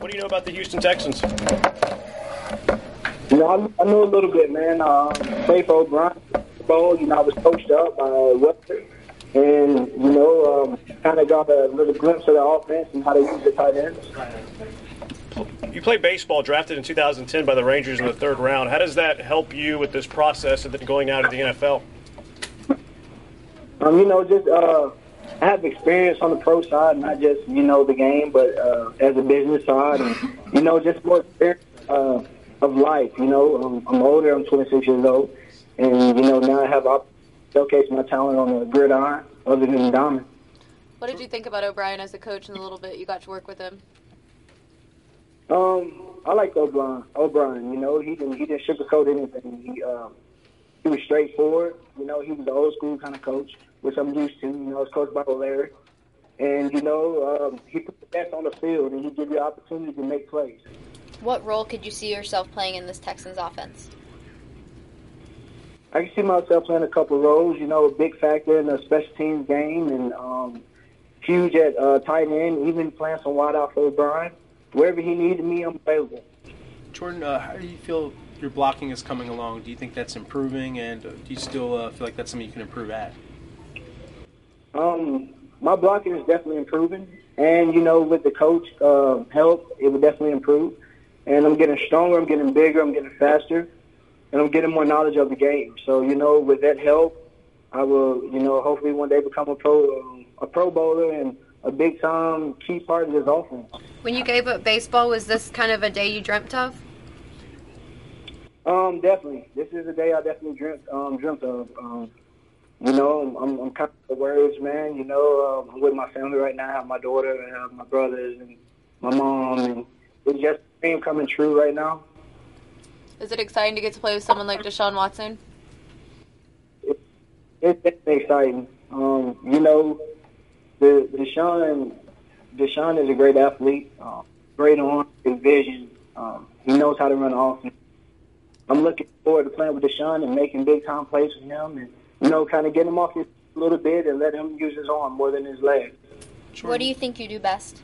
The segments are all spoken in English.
What do you know about the Houston Texans? I know a little bit, man. Played for O'Brien Bowl. I was coached up by Webster. And, kind of got a little glimpse of the offense and how they use the tight ends. You played baseball, drafted in 2010 by the Rangers in the third round. How does that help you with this process of then going out of the NFL? I have experience on the pro side, not just, the game, but as a business side. And, just more experience of life. I'm older. I'm 26 years old. And, now I have showcase my talent on the gridiron other than the diamond. What did you think about O'Brien as a coach in the little bit you got to work with him? I liked O'Brien. He didn't sugarcoat anything. He was straightforward. He was an old school kind of coach, which I'm used to. I was coached by Larry. And, he put the best on the field, and he gave you the opportunity to make plays. What role could you see yourself playing in this Texans offense? I can see myself playing a couple of roles, a big factor in the special teams game and huge at tight end, even playing some wide out for O'Brien. Wherever he needed me, I'm available. Jordan, how do you feel your blocking is coming along? Do you think that's improving, and do you still feel like that's something you can improve at? My blocking is definitely improving, and, with the coach help, it would definitely improve. And I'm getting stronger, I'm getting bigger, I'm getting faster. And I'm getting more knowledge of the game. So, with that help, I will, hopefully one day become a pro bowler and a big-time key part of this offense. When you gave up baseball, was this kind of a day you dreamt of? Definitely. This is a day I definitely dreamt of. I'm kind of the words, man. I'm with my family right now. I have my daughter, I have my brothers, and my mom. And it's just a dream coming true right now. Is it exciting to get to play with someone like Deshaun Watson? It's definitely exciting. Deshaun is a great athlete, great arm, great vision. He knows how to run offense. I'm looking forward to playing with Deshaun and making big-time plays with him and, kind of getting him off his a little bit and let him use his arm more than his leg. What do you think you do best?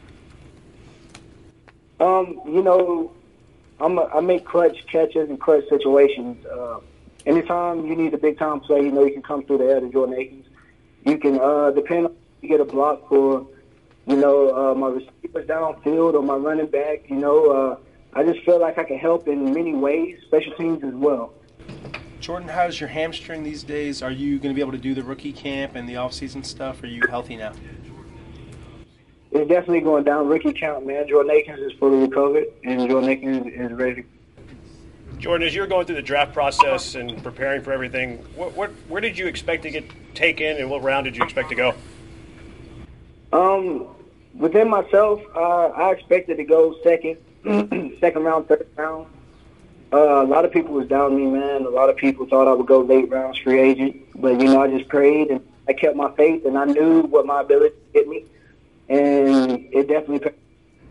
I make clutch catches and clutch situations. Anytime you need a big-time play, you can come through the air to Jordan Akins. You can, depend on if you get a block for, my receivers downfield or my running back. I just feel like I can help in many ways, special teams as well. Jordan, how's your hamstring these days? Are you going to be able to do the rookie camp and the off-season stuff? Are you healthy now? It's definitely going down. Rookie count, man. Jordan Akins is fully recovered, and Jordan Akins is ready. Jordan, as you're going through the draft process and preparing for everything, where did you expect to get taken, and what round did you expect to go? Within myself, I expected to go second round, third round. A lot of people was down me, man. A lot of people thought I would go late rounds, free agent. But, I just prayed, and I kept my faith, and I knew what my ability to get me. And it definitely